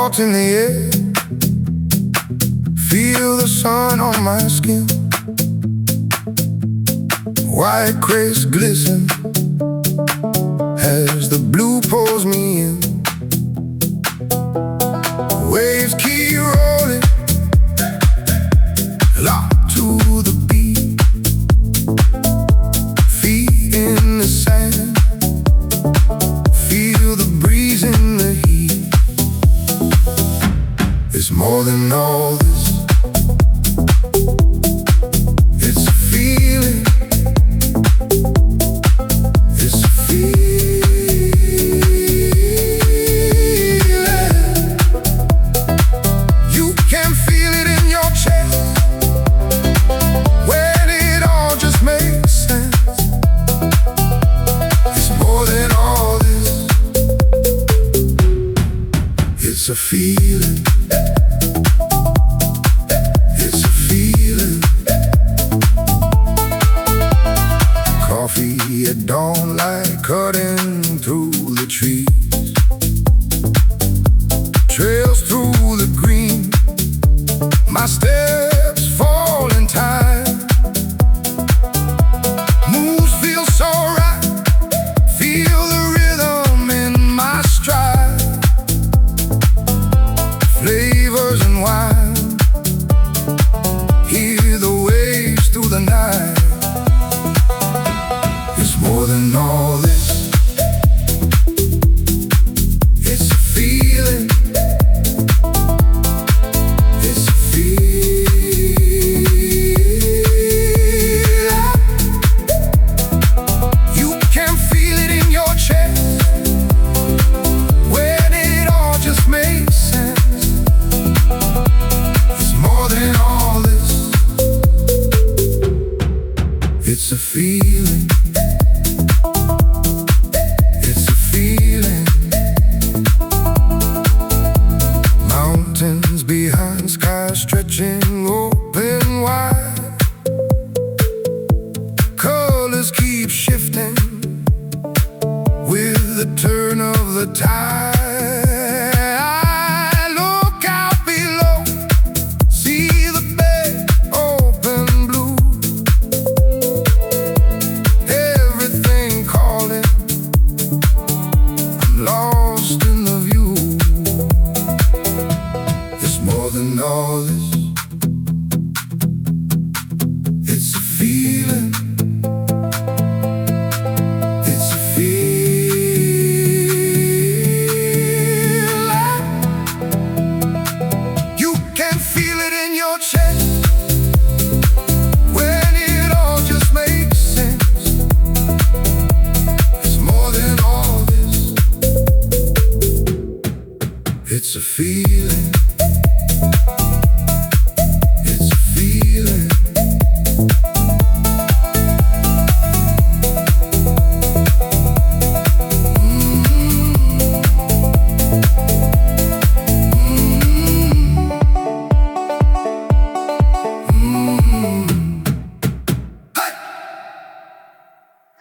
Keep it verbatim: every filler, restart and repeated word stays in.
salt in the air, feel the sun on my skin. White craze glisten as the blue pulls me in. Waves keep rolling, locked to the beat. Feet in the sand, feel the breeze in the heat. It's more than all this, it's a feeling. It's a feeling. You can feel it in your chest when it all just makes sense. It's more than all this, it's a feeling. It's a feeling. Coffee at dawn, light cutting through the trees, trails through the green. My steps fall in time, moves feel so right, feel the rhythm in my stride. Flavors and wine, hear the waves through the night. It's more than all this, it's a feeling. It's a feeling. You can feel it in your chest when it all just makes sense. It's more than all this, it's a feeling. It's a feeling. Mountains behind, sky stretching open wide. Colors keep shifting with the turn of the tide. I look out below, see the bay open blue. Everything calling, I'm lost in the view. It's more than all this, it's a feeling. It's a feeling. You can feel it in your chest when it all just makes sense. It's more than all this, it's a feeling.